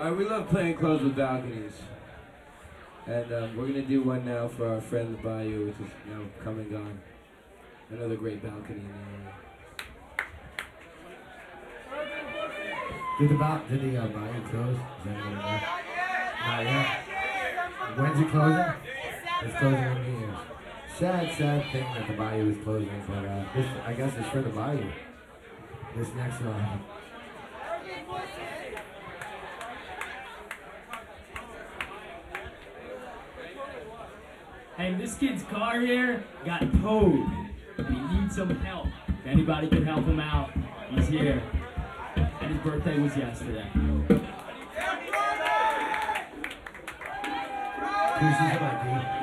We love playing close with balconies. And we're going to do one now for our friend the Bayou, which is now come and gone. Another great balcony in the area. Did the Bayou close? Is anybody know? Not yet. When's it closing? It's closing in New Year's. Sad thing that the Bayou is closing, but this, I guess it's for the Bayou. This next song. Hey, this kid's car here got towed. He needs some help. If anybody can help him out, he's here. And his birthday was yesterday. Who's this about,